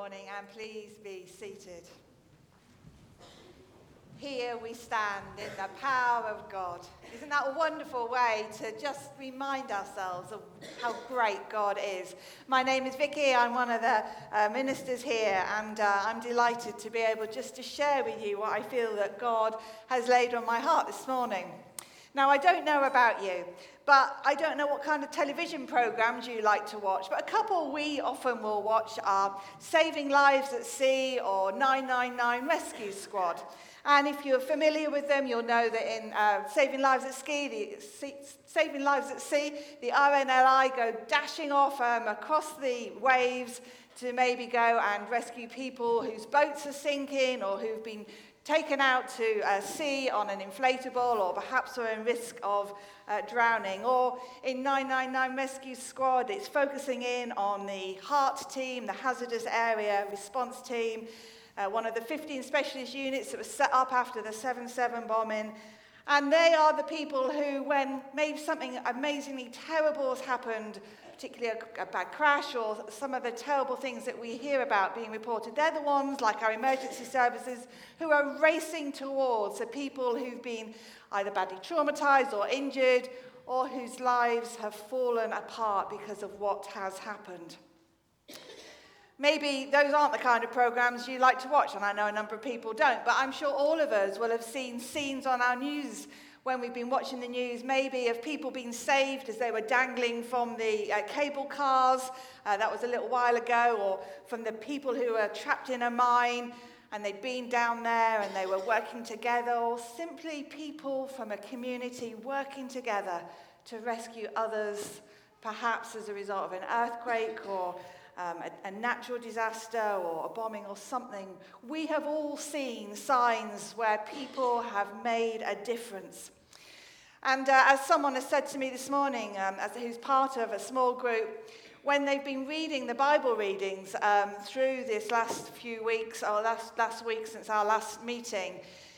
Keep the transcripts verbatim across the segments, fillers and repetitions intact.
morning, and please be seated. Here we stand in the power of God. Isn't that a wonderful way to just remind ourselves of how great God is? My name is Vicky. I'm one of the uh, ministers here, and uh, I'm delighted to be able just to share with you what I feel that God has laid on my heart this morning. Now, I don't know about you, but I don't know what kind of television programs you like to watch, but a couple we often will watch are Saving Lives at Sea or nine nine nine Rescue Squad. And if you're familiar with them, you'll know that in uh, Saving Lives at Sea, the sea, Saving Lives at Sea, the R N L I go dashing off um, across the waves to maybe go and rescue people whose boats are sinking or who've been taken out to uh, sea on an inflatable, or perhaps are in risk of uh, drowning. Or in nine nine nine Rescue Squad, it's focusing in on the HART team, the Hazardous Area Response Team, uh, one of the fifteen specialist units that was set up after the seven seven bombing. And they are the people who, when maybe something amazingly terrible has happened, particularly a, a bad crash or some of the terrible things that we hear about being reported, they're the ones, like our emergency services, who are racing towards the people who've been either badly traumatized or injured, or whose lives have fallen apart because of what has happened. Maybe those aren't the kind of programs you like to watch, and I know a number of people don't, but I'm sure all of us will have seen scenes on our news when we've been watching the news, maybe of people being saved as they were dangling from the uh, cable cars, uh, that was a little while ago, or from the people who were trapped in a mine and they'd been down there and they were working together, or simply people from a community working together to rescue others, perhaps as a result of an earthquake or um, a, a natural disaster or a bombing or something. We have all seen signs where people have made a difference. And uh, as someone has said to me this morning, um, as who's part of a small group, when they've been reading the Bible readings um, through this last few weeks, or last, last week since our last meeting,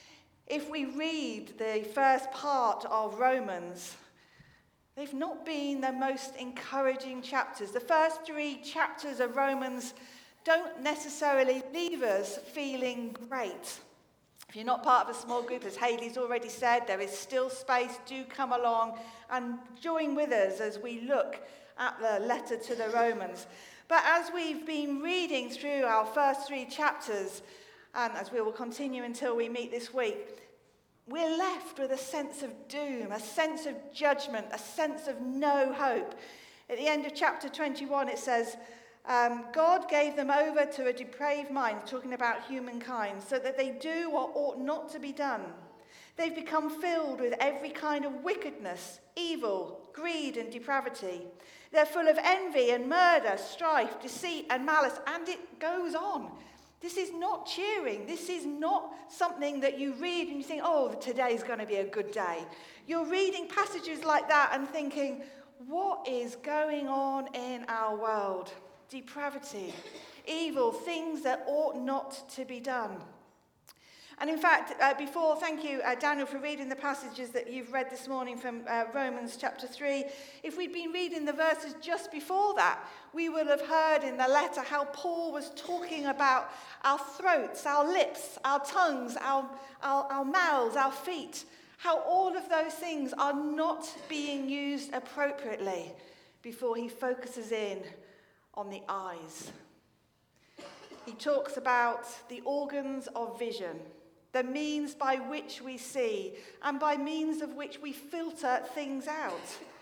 if we read the first part of Romans, they've not been the most encouraging chapters. The first three chapters of Romans don't necessarily leave us feeling great. If you're not part of a small group, as Hayley's already said, there is still space. Do come along and join with us as we look at the letter to the Romans. But as we've been reading through our first three chapters, and as we will continue until we meet this week, we're left with a sense of doom, a sense of judgment, a sense of no hope. At the end of chapter twenty-one, it says, Um, God gave them over to a depraved mind, talking about humankind, so that they do what ought not to be done. They've become filled with every kind of wickedness, evil, greed, and depravity. They're full of envy and murder, strife, deceit, and malice, and it goes on. This is not cheering. This is not something that you read and you think, oh, today's going to be a good day. You're reading passages like that and thinking, what is going on in our world? Depravity, evil, things that ought not to be done. And in fact, uh, before, thank you, uh, Daniel, for reading the passages that you've read this morning from uh, Romans chapter three. If we'd been reading the verses just before that, we would have heard in the letter how Paul was talking about our throats, our lips, our tongues, our, our, our mouths, our feet, how all of those things are not being used appropriately before he focuses in on the eyes. He talks about the organs of vision, the means by which we see, and by means of which we filter things out.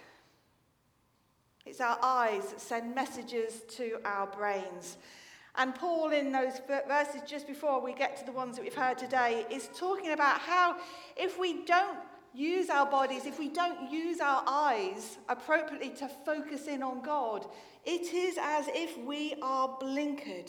It's our eyes that send messages to our brains. And Paul, in those verses just before we get to the ones that we've heard today, is talking about how if we don't use our bodies, if we don't use our eyes appropriately to focus in on God, it is as if we are blinkered.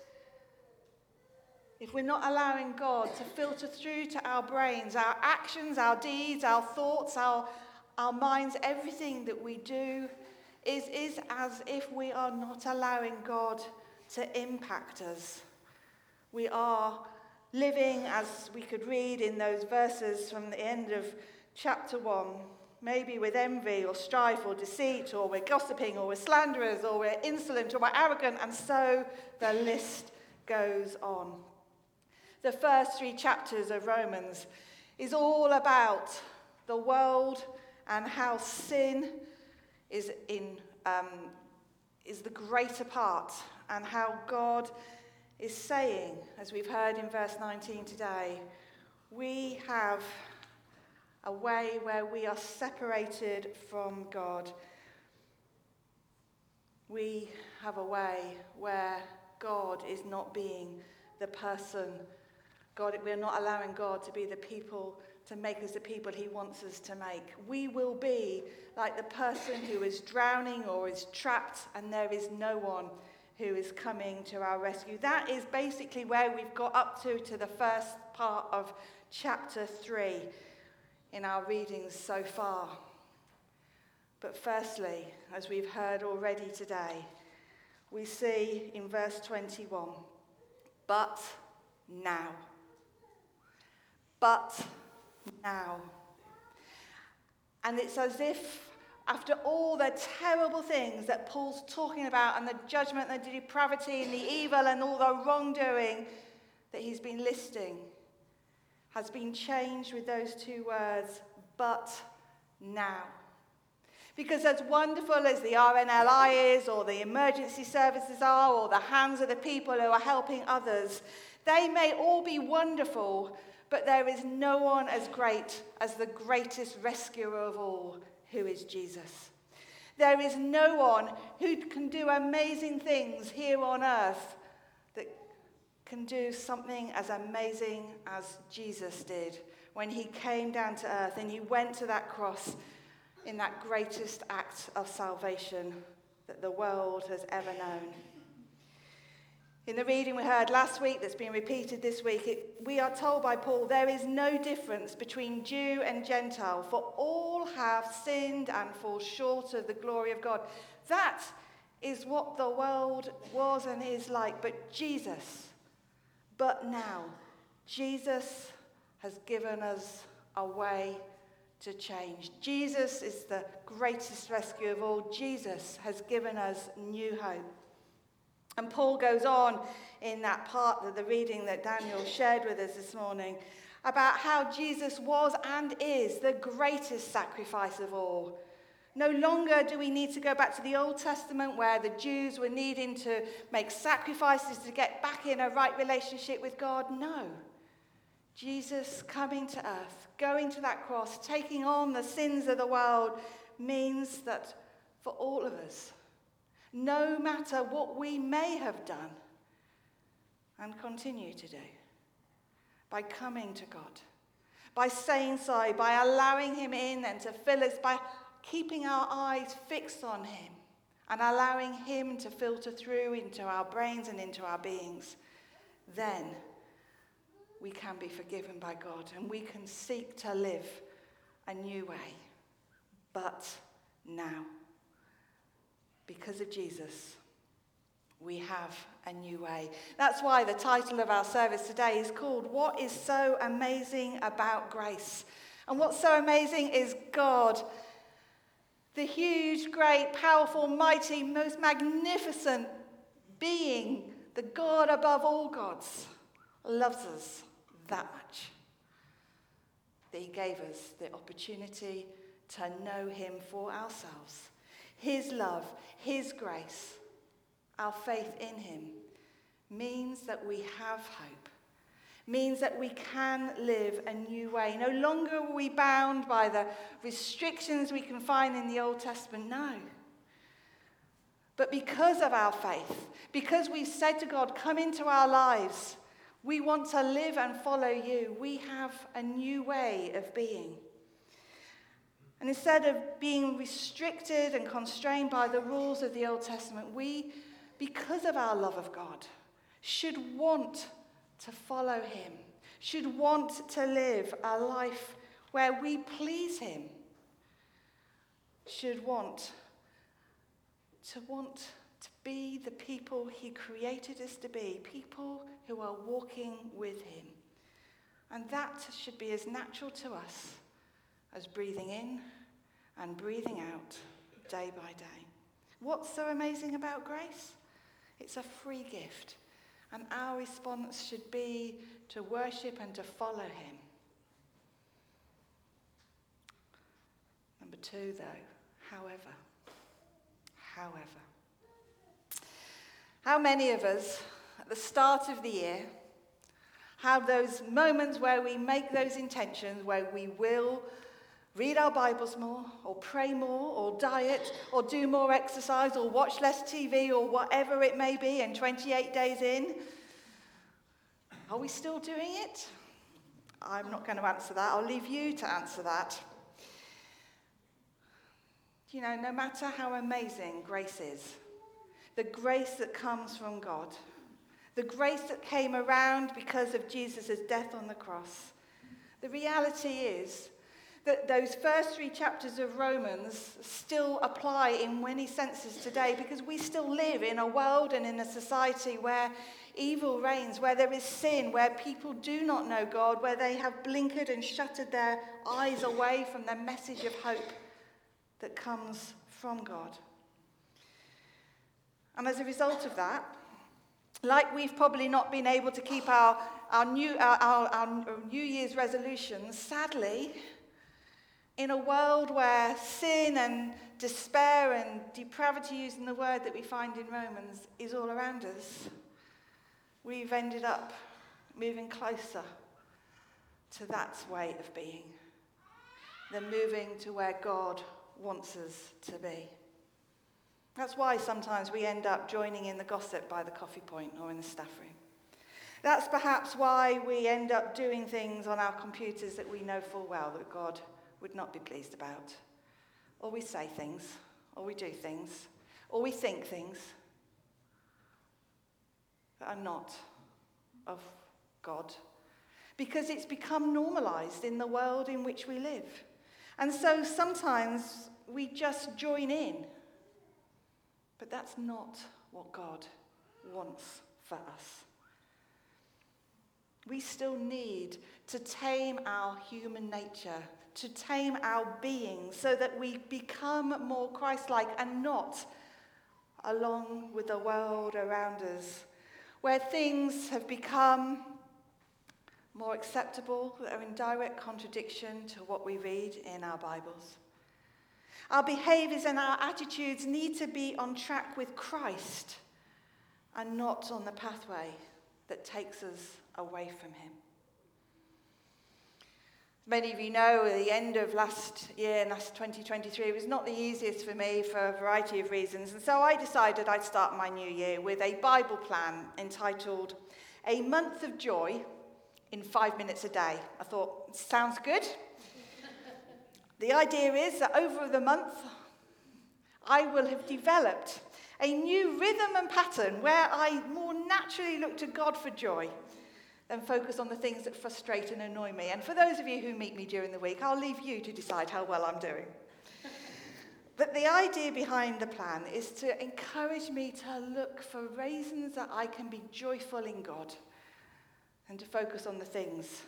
If we're not allowing God to filter through to our brains, our actions, our deeds, our thoughts, our, our minds, everything that we do is, is as if we are not allowing God to impact us. We are living, as we could read in those verses from the end of chapter one, maybe with envy or strife or deceit, or we're gossiping, or we're slanderers, or we're insolent, or we're arrogant, and so the list goes on. The first three chapters of Romans is all about the world and how sin is in um, is the greater part, and how God is saying, as we've heard in verse nineteen today, we have a way where we are separated from God. We have a way where God is not being the person. God, we're not allowing God to be the people, to make us the people he wants us to make. We will be like the person who is drowning or is trapped, and there is no one who is coming to our rescue. That is basically where we've got up to, to the first part of chapter three in our readings so far. But firstly, as we've heard already today, we see in verse twenty-one, but now. But now. And it's as if after all the terrible things that Paul's talking about, and the judgment and the depravity and the evil and all the wrongdoing that he's been listing, has been changed with those two words, but now. Because as wonderful as the R N L I is, or the emergency services are, or the hands of the people who are helping others, they may all be wonderful, but there is no one as great as the greatest rescuer of all, who is Jesus. There is no one who can do amazing things here on earth that can do something as amazing as Jesus did when he came down to earth and he went to that cross in that greatest act of salvation that the world has ever known. In the reading we heard last week that's been repeated this week, it, we are told by Paul, there is no difference between Jew and Gentile, for all have sinned and fall short of the glory of God. That is what the world was and is like, but Jesus, but now, Jesus has given us a way to change. Jesus is the greatest rescue of all. Jesus has given us new hope. And Paul goes on in that part of the reading that Daniel shared with us this morning about how Jesus was and is the greatest sacrifice of all. No longer do we need to go back to the Old Testament where the Jews were needing to make sacrifices to get back in a right relationship with God. No. Jesus coming to earth, going to that cross, taking on the sins of the world means that for all of us, no matter what we may have done and continue to do, by coming to God, by saying so, by allowing him in and to fill us, by keeping our eyes fixed on him and allowing him to filter through into our brains and into our beings, then we can be forgiven by God and we can seek to live a new way. But now, because of Jesus, we have a new way. That's why the title of our service today is called, What is So Amazing About Grace? And what's so amazing is God, the huge, great, powerful, mighty, most magnificent being, the God above all gods, loves us that much that he gave us the opportunity to know him for ourselves. His love, his grace, our faith in him means that we have hope, means that we can live a new way. No longer are we bound by the restrictions we can find in the Old Testament, no. But because of our faith, because we've said to God, come into our lives, we want to live and follow you, we have a new way of being. And instead of being restricted and constrained by the rules of the Old Testament, we, because of our love of God, should want to follow him, should want to live a life where we please him, should want to want to be the people he created us to be, people who are walking with him. And that should be as natural to us as breathing in and breathing out day by day. What's so amazing about grace? It's a free gift. And our response should be to worship and to follow him. Number two, though, however, however. How many of us, at the start of the year, have those moments where we make those intentions, where we will read our Bibles more, or pray more, or diet, or do more exercise, or watch less T V, or whatever it may be, and twenty-eight days in? Are we still doing it? I'm not going to answer that. I'll leave you to answer that. You know, no matter how amazing grace is, the grace that comes from God, the grace that came around because of Jesus' death on the cross, the reality is that those first three chapters of Romans still apply in many senses today, because we still live in a world and in a society where evil reigns, where there is sin, where people do not know God, where they have blinkered and shuttered their eyes away from the message of hope that comes from God. And as a result of that, like we've probably not been able to keep our, our, new, our, our, our New Year's resolutions, sadly, in a world where sin and despair and depravity, using the word that we find in Romans, is all around us, we've ended up moving closer to that way of being than moving to where God wants us to be. That's why sometimes we end up joining in the gossip by the coffee point or in the staff room. That's perhaps why we end up doing things on our computers that we know full well that God would not be pleased about. Or we say things, or we do things, or we think things that are not of God, because it's become normalized in the world in which we live. And so sometimes we just join in, but that's not what God wants for us. We still need to tame our human nature, to tame our being, so that we become more Christ-like and not along with the world around us, where things have become more acceptable, that are in direct contradiction to what we read in our Bibles. Our behaviors and our attitudes need to be on track with Christ and not on the pathway that takes us away from him. Many of you know, at the end of last year, last twenty twenty-three, it was not the easiest for me for a variety of reasons. And so I decided I'd start my new year with a Bible plan entitled A Month of Joy in Five Minutes a Day. I thought, sounds good. The idea is that over the month, I will have developed a new rhythm and pattern where I more naturally look to God for joy than focus on the things that frustrate and annoy me. And for those of you who meet me during the week, I'll leave you to decide how well I'm doing. But the idea behind the plan is to encourage me to look for reasons that I can be joyful in God and to focus on the things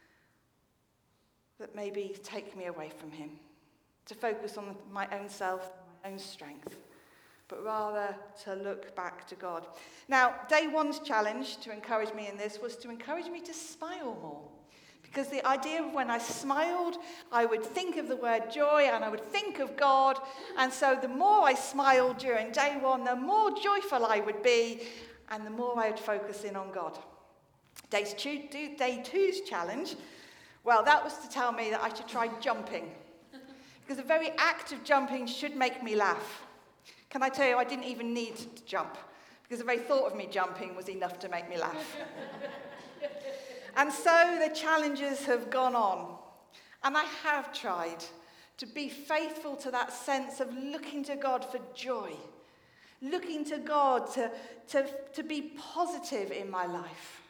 that maybe take me away from him, to focus on my own self, my own strength, but rather to look back to God. Now, day one's challenge to encourage me in this was to encourage me to smile more. Because the idea of when I smiled, I would think of the word joy and I would think of God. And so the more I smiled during day one, the more joyful I would be and the more I would focus in on God. Day, two, day two's challenge, well, that was to tell me that I should try jumping. Because the very act of jumping should make me laugh. Can I tell you, I didn't even need to jump, because the very thought of me jumping was enough to make me laugh. And so the challenges have gone on, and I have tried to be faithful to that sense of looking to God for joy, looking to God to, to, to be positive in my life,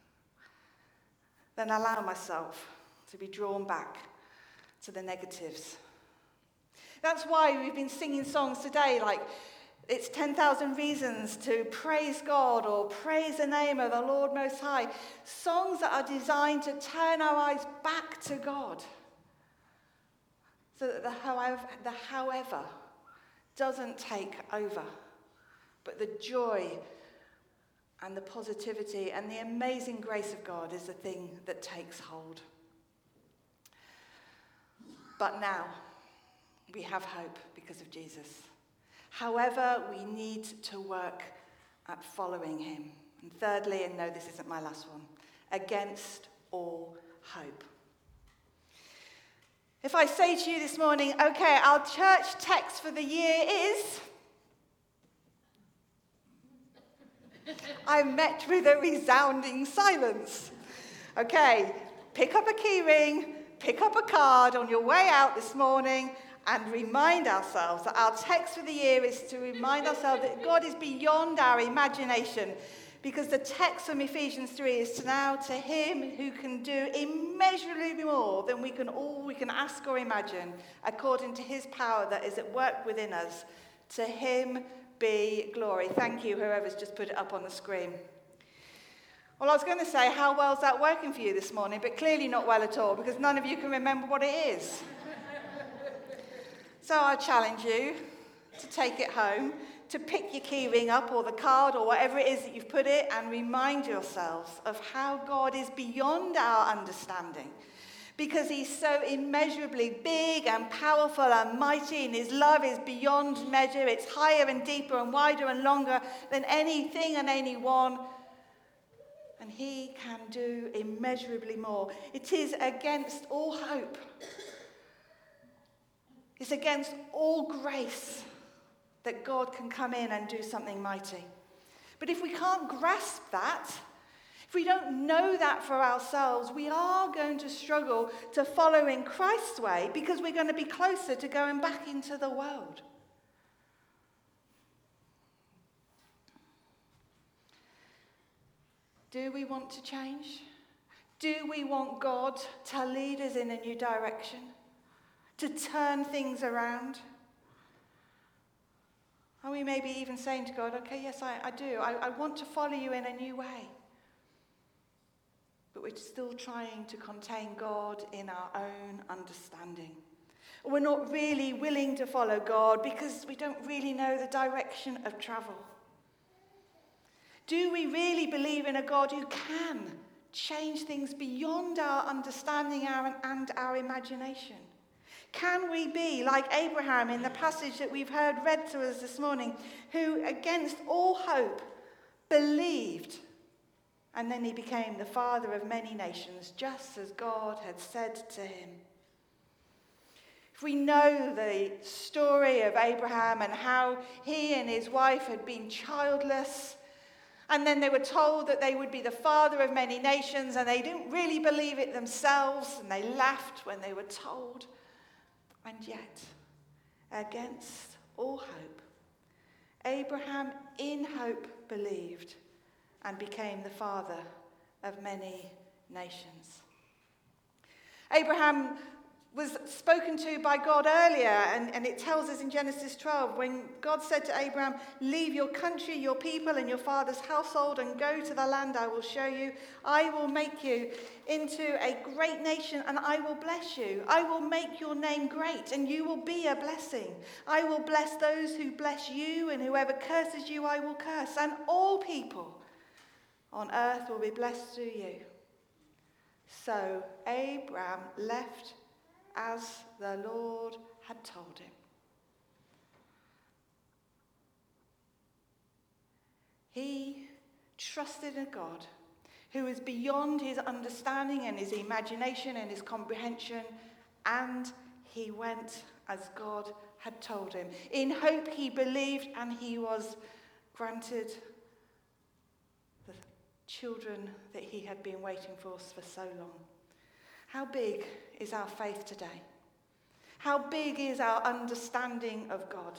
then allow myself to be drawn back to the negatives. That's why we've been singing songs today like it's ten thousand reasons to praise God or praise the name of the Lord Most High. Songs that are designed to turn our eyes back to God so that the however, the however doesn't take over, but the joy and the positivity and the amazing grace of God is the thing that takes hold. But now, we have hope because of Jesus. However, we need to work at following him. And thirdly, and no, this isn't my last one, against all hope. If I say to you this morning, okay, our church text for the year is, I'm met with a resounding silence. Okay, pick up a keyring, pick up a card on your way out this morning and remind ourselves that our text for the year is to remind ourselves that God is beyond our imagination, because the text from Ephesians three is to now to him who can do immeasurably more than we can all we can ask or imagine, according to his power that is at work within us. To him be glory. Thank you, whoever's just put it up on the screen. Well, I was going to say, how well is that working for you this morning? But clearly not well at all, because none of you can remember what it is. So I challenge you to take it home, to pick your key ring up or the card or whatever it is that you've put it, and remind yourselves of how God is beyond our understanding. Because he's so immeasurably big and powerful and mighty, and his love is beyond measure. It's higher and deeper and wider and longer than anything and anyone. And he can do immeasurably more. It is against all hope. It's against all grace that God can come in and do something mighty. But if we can't grasp that, if we don't know that for ourselves, we are going to struggle to follow in Christ's way, because we're going to be closer to going back into the world. Do we want to change? Do we want God to lead us in a new direction? To turn things around? Are we maybe even saying to God, okay, yes, I, I do. I, I want to follow you in a new way. But we're still trying to contain God in our own understanding. We're not really willing to follow God because we don't really know the direction of travel. Do we really believe in a God who can change things beyond our understanding our, and our imagination? Can we be like Abraham in the passage that we've heard read to us this morning, who against all hope believed, and then he became the father of many nations, just as God had said to him? If we know the story of Abraham and how he and his wife had been childless, and then they were told that they would be the father of many nations, and they didn't really believe it themselves, and they laughed when they were told. And yet, against all hope, Abraham in hope believed and became the father of many nations. Abraham was spoken to by God earlier, and, and it tells us in Genesis twelve, when God said to Abraham, leave your country, your people, and your father's household, and go to the land I will show you. I will make you into a great nation, and I will bless you. I will make your name great, and you will be a blessing. I will bless those who bless you, and whoever curses you, I will curse. And all people on earth will be blessed through you. So Abraham left as the Lord had told him. He trusted in God who is beyond his understanding and his imagination and his comprehension, and he went as God had told him. In hope he believed, and he was granted the children that he had been waiting for for so long. How big is our faith today? How big is our understanding of God?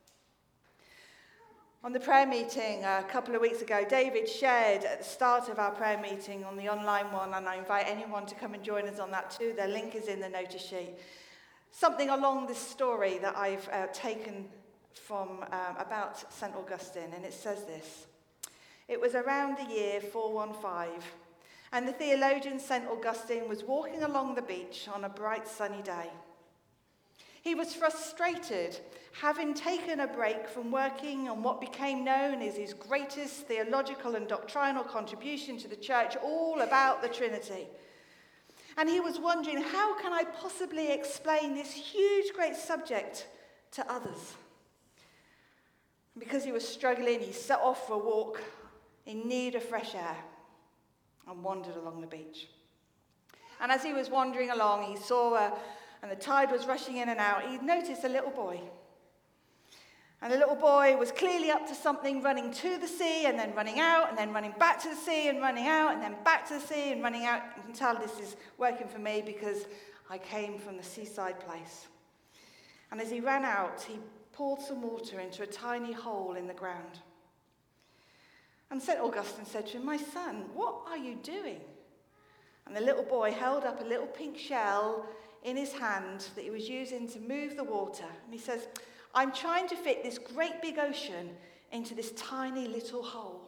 On the prayer meeting a couple of weeks ago, David shared at the start of our prayer meeting on the online one, and I invite anyone to come and join us on that too. The link is in the notice sheet. Something along this story that I've uh, taken from um, about Saint Augustine, and it says this. It was around the year four fifteen, and the theologian Saint Augustine was walking along the beach on a bright sunny day. He was frustrated, having taken a break from working on what became known as his greatest theological and doctrinal contribution to the church, all about the Trinity. And he was wondering, how can I possibly explain this huge, great subject to others? Because he was struggling, he set off for a walk in need of fresh air and wandered along the beach. And as he was wandering along, he saw, a, and the tide was rushing in and out, he noticed a little boy. And the little boy was clearly up to something, running to the sea and then running out and then running back to the sea and running out and then back to the sea and running out. You can tell this is working for me because I came from the seaside place. And as he ran out, he poured some water into a tiny hole in the ground. And Saint Augustine said to him, "My son, what are you doing?" And the little boy held up a little pink shell in his hand that he was using to move the water. And he says, "I'm trying to fit this great big ocean into this tiny little hole."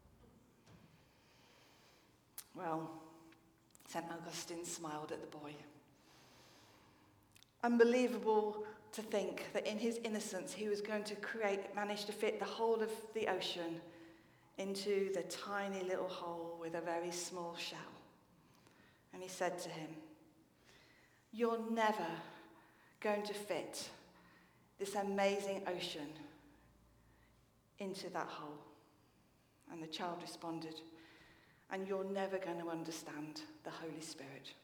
Well, Saint Augustine smiled at the boy. Unbelievable to think that in his innocence he was going to create, manage to fit the whole of the ocean into the tiny little hole with a very small shell. And he said to him, "You're never going to fit this amazing ocean into that hole." And the child responded, "And you're never going to understand the Holy Spirit."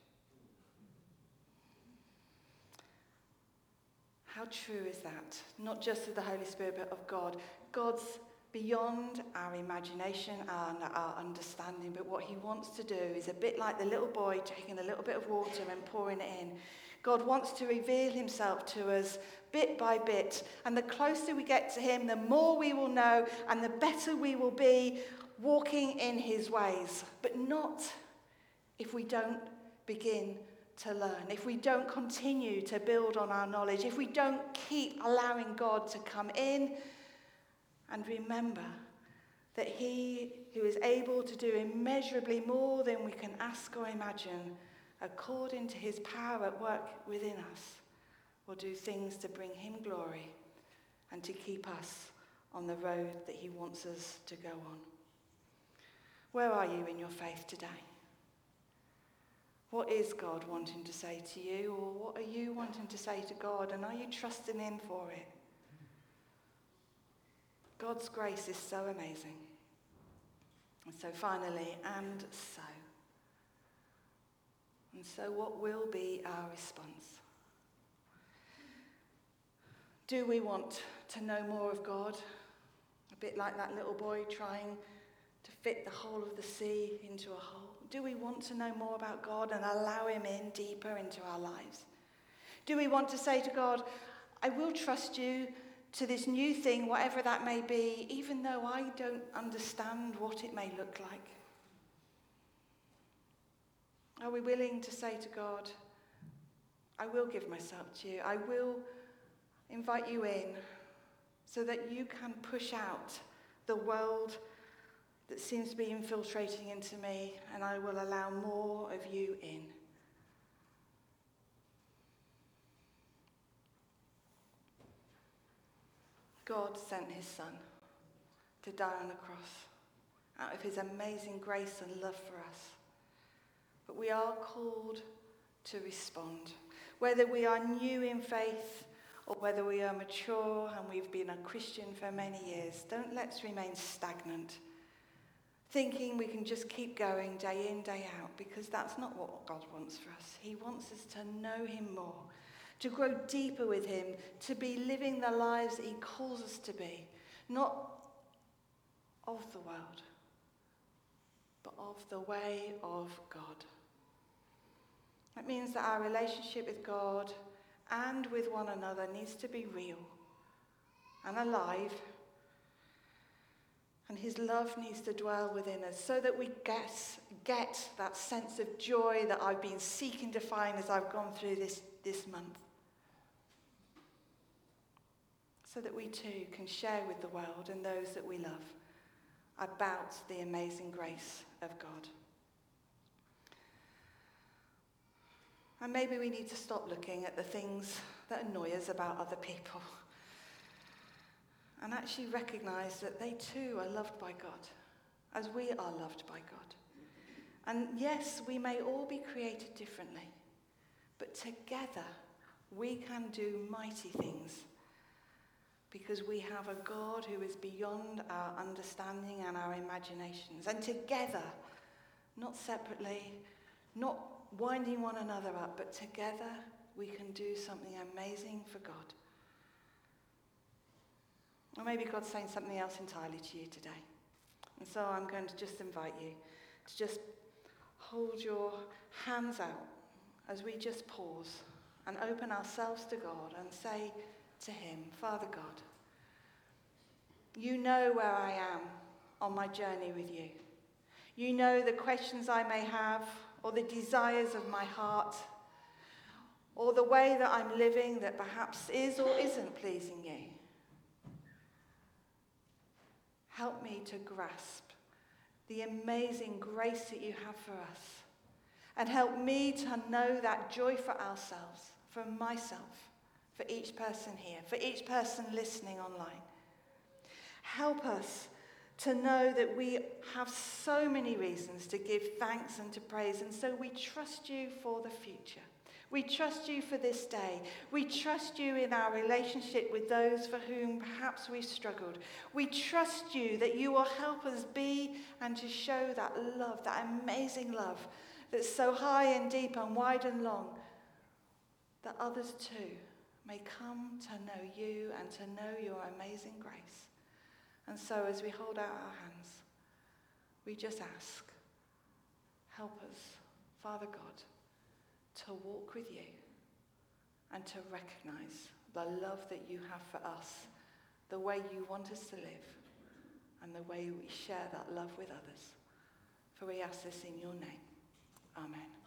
How true is that? Not just of the Holy Spirit, but of God. God's beyond our imagination and our understanding, but what he wants to do is a bit like the little boy taking a little bit of water and pouring it in. God wants to reveal himself to us bit by bit, and the closer we get to him, the more we will know and the better we will be walking in his ways. But not if we don't begin to learn, if we don't continue to build on our knowledge, if we don't keep allowing God to come in and remember that he who is able to do immeasurably more than we can ask or imagine, according to his power at work within us, will do things to bring him glory and to keep us on the road that he wants us to go on. Where are you in your faith today? What is God wanting to say to you, or what are you wanting to say to God, and are you trusting him for it? God's grace is so amazing. And so finally, and so. And so what will be our response? Do we want to know more of God? A bit like that little boy trying to fit the whole of the sea into a hole. Do we want to know more about God and allow him in deeper into our lives? Do we want to say to God, "I will trust you to this new thing, whatever that may be, even though I don't understand what it may look like"? Are we willing to say to God, "I will give myself to you. I will invite you in so that you can push out the world that seems to be infiltrating into me, and I will allow more of you in"? God sent his son to die on the cross out of his amazing grace and love for us. But we are called to respond. Whether we are new in faith or whether we are mature and we've been a Christian for many years, don't let's remain stagnant, thinking we can just keep going day in, day out, because that's not what God wants for us. He wants us to know him more, to grow deeper with him, to be living the lives that he calls us to be, not of the world, but of the way of God. That means that our relationship with God and with one another needs to be real and alive. And his love needs to dwell within us so that we get, get that sense of joy that I've been seeking to find as I've gone through this, this month. So that we too can share with the world and those that we love about the amazing grace of God. And maybe we need to stop looking at the things that annoy us about other people. And actually recognize that they too are loved by God, as we are loved by God. And yes, we may all be created differently, but together we can do mighty things because we have a God who is beyond our understanding and our imaginations. And together, not separately, not winding one another up, but together we can do something amazing for God. Or maybe God's saying something else entirely to you today. And so I'm going to just invite you to just hold your hands out as we just pause and open ourselves to God and say to him, Father God, you know where I am on my journey with you. You know the questions I may have, or the desires of my heart, or the way that I'm living that perhaps is or isn't pleasing you. Help me to grasp the amazing grace that you have for us. And help me to know that joy for ourselves, for myself, for each person here, for each person listening online. Help us to know that we have so many reasons to give thanks and to praise, and so we trust you for the future. We trust you for this day. We trust you in our relationship with those for whom perhaps we've struggled. We trust you that you will help us be and to show that love, that amazing love that's so high and deep and wide and long, that others too may come to know you and to know your amazing grace. And so as we hold out our hands, we just ask, help us, Father God, to walk with you and to recognize the love that you have for us, the way you want us to live, and the way we share that love with others. For we ask this in your name.